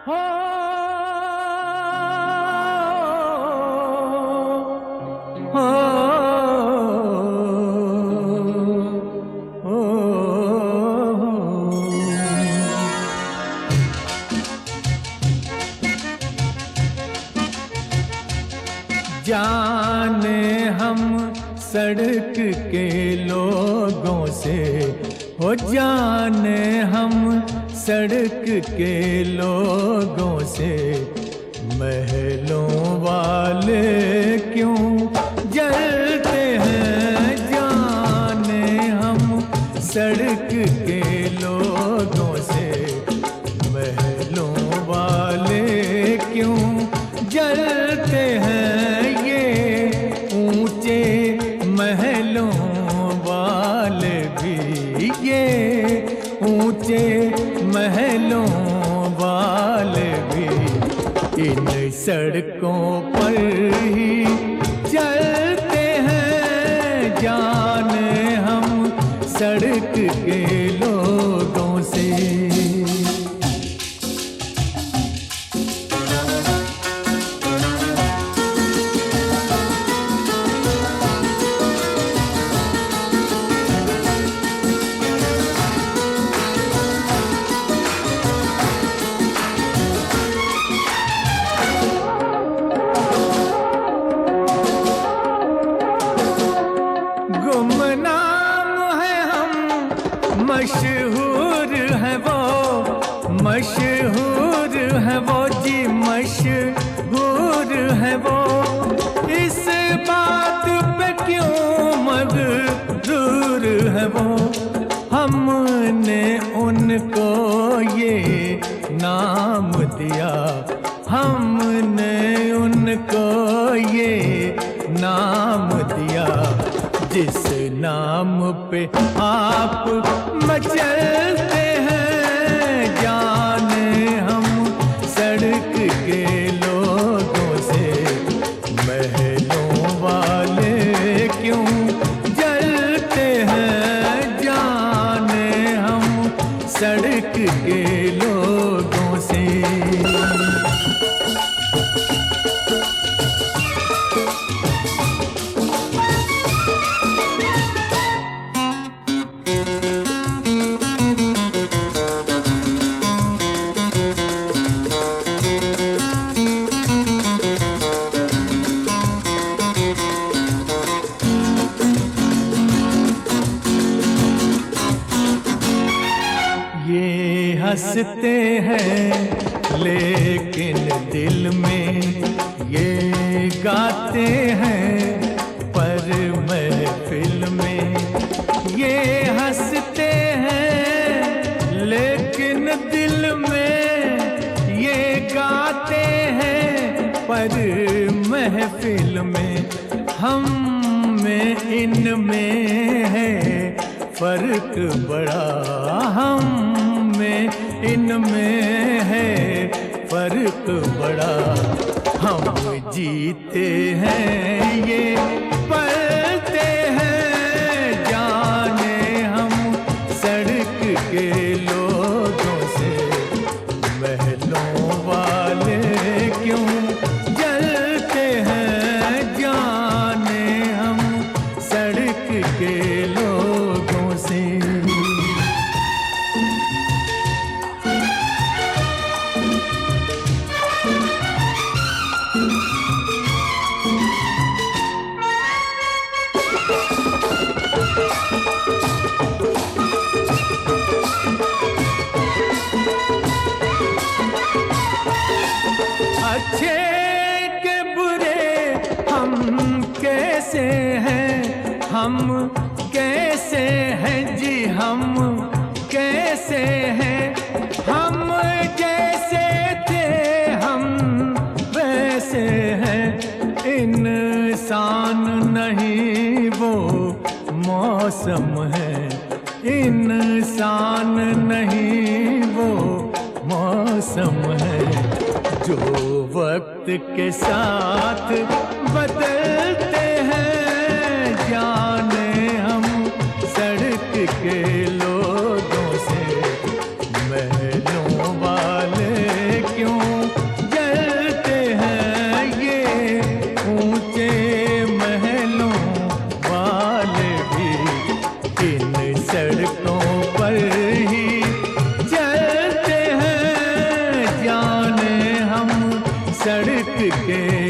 हो हो हो जाने हम सड़क के लोगों से, हो जाने हम सड़क के लोगों से, महलों वाले क्यों जलते हैं। जाने हम सड़क के लोगों से, महलों वाले क्यों जलते हैं। ये ऊंचे महलों वाले भी, ये ऊंचे महलों वाले भी इन सड़कों पर ही चलते हैं। जाने हम सड़क के लोगों से। गुमनाम है हम, मशहूर है वो, मशहूर है वो जी, मशहूर है वो। इस बात पे क्यों मगरूर है वो। हमने उनको ये नाम दिया, हमने उनको ये नाम दिया, जिस नाम पे आप मचलते हैं। जाने हम सड़क के लोगों से, महलों वाले क्यों जलते हैं। जाने हम सड़क के लोगों से। ये हंसते हैं लेकिन दिल में ये गाते हैं, पर महफिल में ये हंसते हैं लेकिन दिल में ये गाते हैं, पर महफिल में हम में इनमें है फर्क बड़ा। हम में इनमें है फर्क बड़ा। हम जीते हैं ये पलते हैं। जाने हम सड़क के लोगों से, महलों वाले क्यों जलते हैं। जाने हम सड़क के लोगों से। अच्छे के बुरे हम कैसे हैं, हम कैसे हैं जी, हम कैसे हैं। हम जैसे थे हम वैसे हैं। इंसान नहीं वो मौसम है, इंसान नहीं वो मौसम है, जो वक्त के साथ बदलते हैं। जाने हम सड़क के लोगों से, महलों वाले क्यों सड़कों पर ही चलते हैं, जाने हम सड़क के